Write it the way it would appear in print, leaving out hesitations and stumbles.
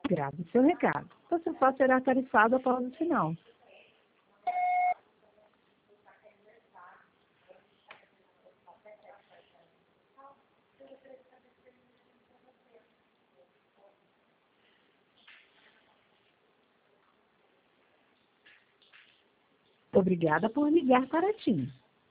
Grave seu recado. Você só será tarifado após o sinal. Obrigada por ligar para TIM.